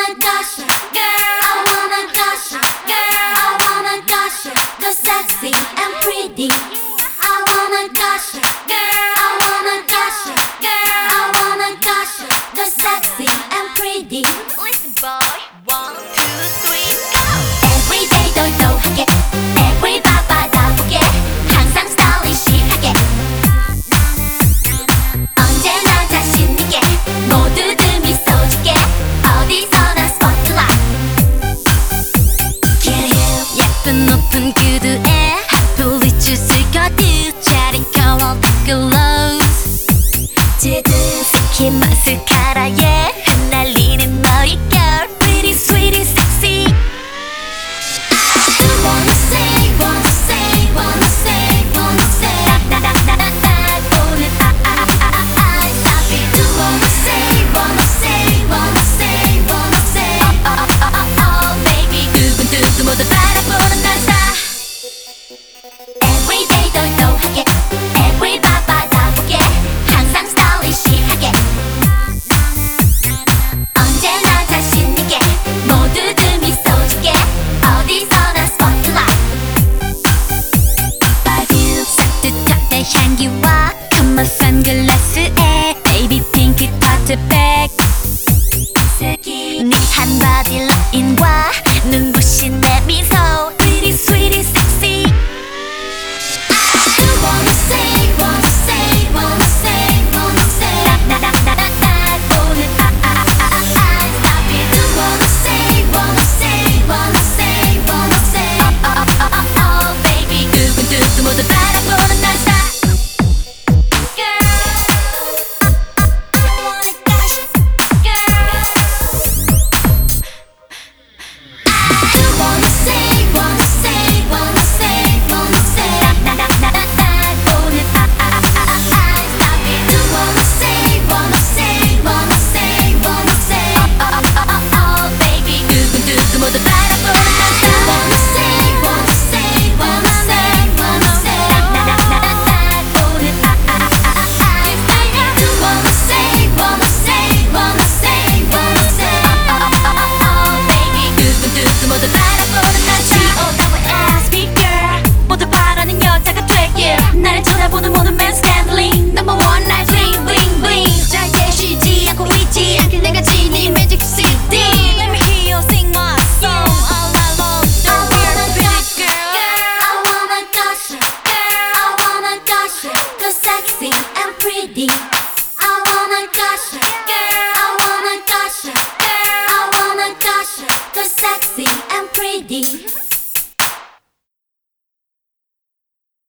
wanna gush, girl. I wanna gush, girl. I wanna gush, 'cause sexy and pretty. I wanna gush, girl. I wanna gush, girl. I wanna gush, 'cause sexy and pretty. Listen boy, 1, 2, 3, go! Everyday 똘똘하게 every 바바다보게 항상 스타일리시하게 언제나 자신있게 모두들 미소 짓게 어디서나 스포트라이트. Get hip 예쁜 높은 구두에 핫플리츠를 거듭 차리컬러 글로우스 지드스키 마스카라에 흩날리는 머릿결 Pretty sweetie sexy. Wanna say, wanna say, wanna say, wanna say 나나나나나 보는 stop it. Wanna say, wanna say, wanna say, wanna say oh baby 두근두근 모두 바라보는 날 star. Everyday 똘똘하게 every 바바다보게 항상 스타일리시하게 언제나 자신있게 모두들 미소 짓게 어디서나 스포트라이트. Perfume 따뜻한 향기와 컴온 선글라스에 베이비 핑크 토트백 스키니한 바디라인과 눈부신 내 미소 Pretty sweetie sexy. Wanna say, wanna say, wanna say, wanna say 나나나나나 보는 stop it. Wanna say, wanna say, wanna say, wanna say oh baby 두근두근 모두 바라보는 날 star. girl. I wanna gush, girl. Wanna say, wanna say, wanna say, wanna say 나나나나나 보는 stop it. Wanna say, wanna say, wanna say, wanna say oh baby 두근두근 모두 바라보는 날 star. Wanna say, wanna say, wanna say, wanna say 나나나나나 보는 Wanna say, wanna say, wanna say, wanna say oh baby 두근두근 모두 바라보는 날 star. G-O-double-S big girl 모두 바라는 여자가 될게 나를 쳐다보는 모든 man standing Number one night bling bling bling 절대 쉬지 않고 있지 않길 내가 지닌 magic city. Let me hear you sing my song all night long. Don't be a pretty girl. I wanna gush, girl. I wanna gush, 'cause sexy and pretty. I wanna gush, girl. I wanna gush, girl. I wanna gush, 'cause sexy and pretty.